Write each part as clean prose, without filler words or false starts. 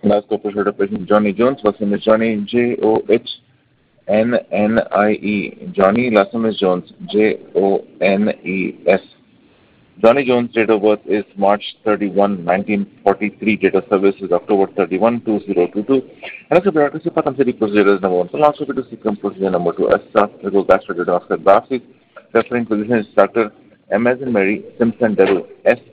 Last corporate of patient Johnny Jones. First name is Johnny, Johnnnie. Johnny, last name is Jones, Jones. Johnny Jones' date of birth is March 31, 1943. Date of service is October 31, 2022. And as a bureaucracy, City procedure is number 1. So, last to SICM procedure number 2. As legal gastroenterologist, referring physician is Dr. M. as in Mary Simpson Darroux,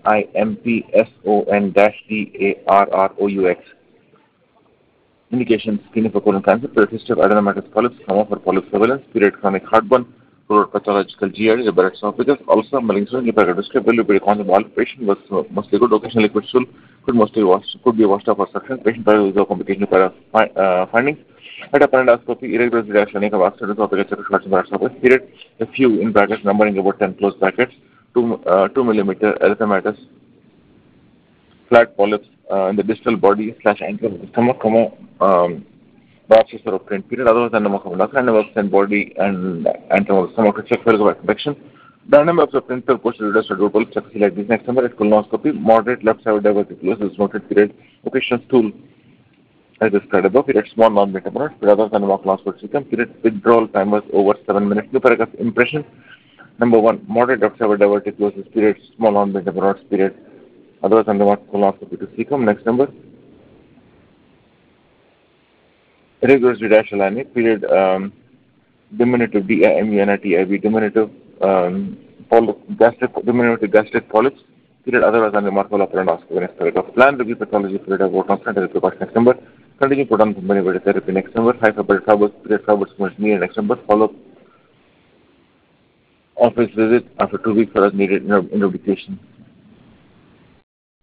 SIMPSON-DARROUX. Indications: screening for colon cancer, period history of adenomatous polyps, for polyp surveillance, period chronic heartburn, pathological GERD, Barrett's esophagus, also malignant hyperhidrosis, bilirubin content palpation was mostly good. Occasional liquid stool could be washed off or suction. Patient with no complication findings. At apparent endoscopy, irregular reaction of oxidative esophagus, period. A few in brackets, numbering about 10 close brackets, 2 millimeter erythematous flat polyps in the distal body / ankle of the stomach, biopsies are obtained, period. Otherwise, random and body and antrum of the stomach to check for infection. Random of the posterior reduced to double check like this. Next number at colonoscopy, moderate left side diverticulosis is noted, period. Occasional stool as described above, period. Small non-metabolite, period. Other than colonoscopy, period. Withdrawal time was over 7 minutes. New paragraph impression. Number 1, moderate left side diverticulosis, period. Small non-metabolite, period. Otherwise, colonoscopy to cecum. Next number. Irregular dash period. Diminutive DIMUNITIB, diminutive gastric polyps, period. Otherwise, unremarkable apparent endoscopy. Next paragraph. Plan review pathology, period. About constant precaution. Next number. Continue proton pump therapy. Next number. High fiber fibers, period. Fibers much needed. Next number. Follow office visit after 2 weeks for as needed in education.